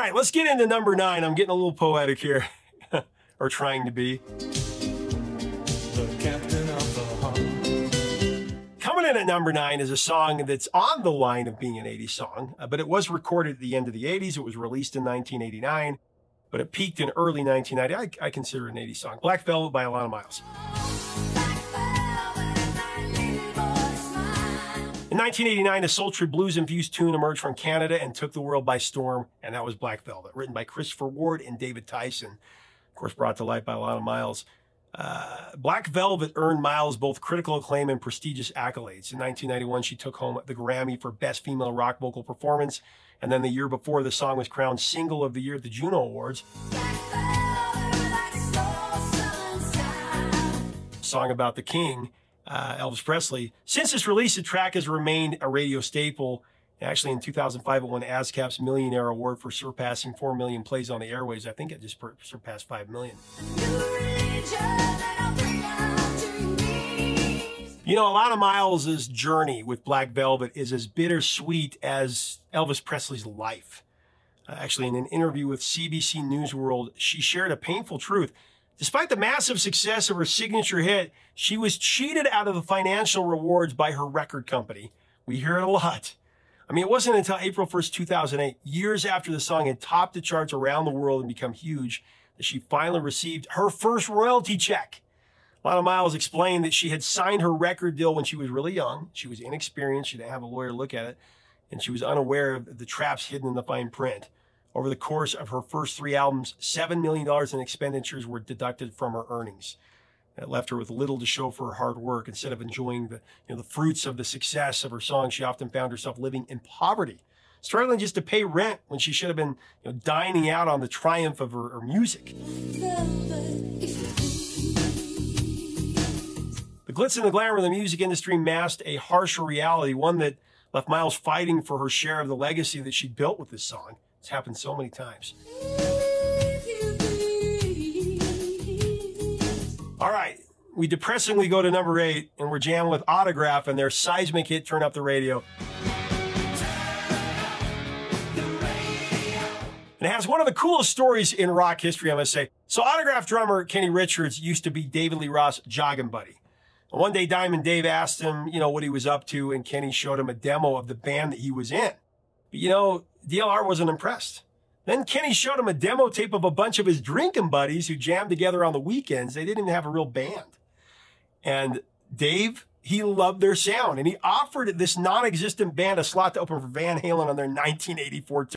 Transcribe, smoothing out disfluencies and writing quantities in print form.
right, let's get into number 9. I'm getting a little poetic here, or trying to be. The captain of the heart. Coming in at number 9 is a song that's on the line of being an 80s song, but it was recorded at the end of the 80s. It was released in 1989, but it peaked in early 1990. I consider it an 80s song. Black Velvet by Alannah Myles. In 1989, a sultry blues-infused tune emerged from Canada and took the world by storm, and that was Black Velvet, written by Christopher Ward and David Tyson, of course brought to life by Alannah Myles. Black Velvet earned Myles both critical acclaim and prestigious accolades. In 1991, she took home the Grammy for Best Female Rock Vocal Performance, and then the year before, the song was crowned Single of the Year at the Juno Awards. Song about the king, Elvis Presley. Since its release, the track has remained a radio staple. Actually, in 2005, it won ASCAP's Millionaire Award for surpassing 4 million plays on the airwaves. I think it just surpassed 5 million. You know, Alannah Myles' journey with Black Velvet is as bittersweet as Elvis Presley's life. Actually, in an interview with CBC News World, she shared a painful truth. Despite the massive success of her signature hit, she was cheated out of the financial rewards by her record company. We hear it a lot. I mean, it wasn't until April 1st, 2008, years after the song had topped the charts around the world and become huge, that she finally received her first royalty check. Alannah Myles explained that she had signed her record deal when she was really young. She was inexperienced. She didn't have a lawyer look at it, and she was unaware of the traps hidden in the fine print. Over the course of her first 3 albums, $7 million in expenditures were deducted from her earnings. It left her with little to show for her hard work. Instead of enjoying the fruits of the success of her songs, she often found herself living in poverty, struggling just to pay rent when she should have been dining out on the triumph of her music. The glitz and the glamour of the music industry masked a harsher reality, one that left Myles fighting for her share of the legacy that she built with this song. It's happened so many times. All right, we depressingly go to number 8, and we're jamming with Autograph and their seismic hit, Turn Up the Radio. And it has one of the coolest stories in rock history, I must say. So Autograph drummer Kenny Richards used to be David Lee Roth's jogging buddy. And one day, Diamond Dave asked him, what he was up to, and Kenny showed him a demo of the band that he was in. But DLR wasn't impressed. Then Kenny showed him a demo tape of a bunch of his drinking buddies who jammed together on the weekends. They didn't even have a real band. And Dave, he loved their sound, and he offered this non-existent band a slot to open for Van Halen on their 1984 tour.